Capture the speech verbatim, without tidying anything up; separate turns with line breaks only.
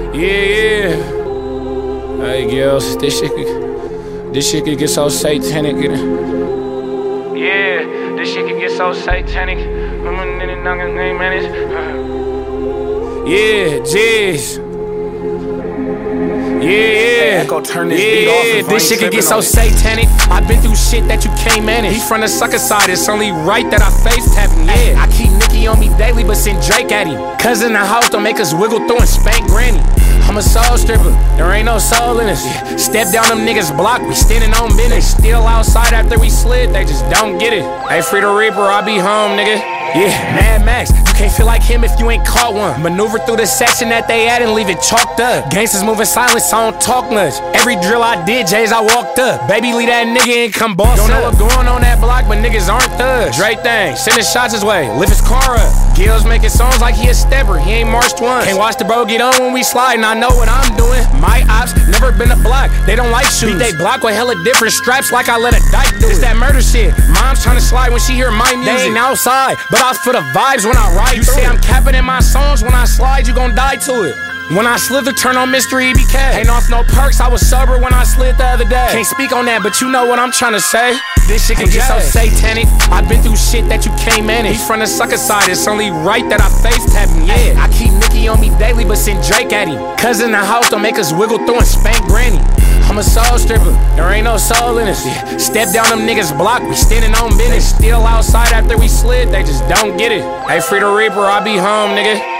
Yeah, yeah. Hey, girls, this shit could, this shit could get so satanic. Yeah, this shit could get so satanic. Yeah, jeez. Yeah, yeah.
Go turn this
yeah,
beat off if I
this
ain't
shit could get
tripping
so
on it.
satanic. I've been through shit that you can't manage. He from the sucker side, it's only right that I face tap him. Yeah, I keep Nicki on me daily, but send Drake at him. Cause in the house don't make us wiggle through and spank granny. I'm a soul stripper, there ain't no soul in us. Yeah. Step down them niggas block, we standing on business. Still outside after we slid, they just don't get it. Hey, Free the Reaper, I be home, nigga. Yeah, Mad Max, you can't feel like him if you ain't caught one. Maneuver through the section that they at and leave it chalked up. Gangsters moving silent, so I don't talk much. Every drill I did, J's, I walked up. Baby, leave that nigga and come boss up. Don't know what's going on that block, but niggas aren't thugs. Dre thing, sending shots his way, lift his car up. Gills making songs like he a stepper, he ain't marched once. Can't watch the bro get on when we slide, and I know what I'm doing. My ops never been a block, they don't like shoes. Beat they block with hella different straps like I let a dyke do it. It's that murder shit, mom's trying to slide when she hear my music. They ain't outside, but I feel the vibes when I ride. You say I'm capping in my songs, when I slide you gon' die to it. When I slither, turn on Mister E B K. Ain't off no perks, I was sober when I slid the other day. Can't speak on that, but you know what I'm trying to say. This shit can get so satanic. I've been through shit that you can't manage. He from the sucker side, it's only right that I face tap him. Yeah, I keep Nicki on me daily, but send Drake at him. Cause in the house don't make us wiggle through and spank granny. I'm a soul stripper, there ain't no soul in us. Yeah. Step down them niggas block, we standing on business. Still outside after we slid, they just don't get it. Hey, Free the Reaper, I be home, nigga.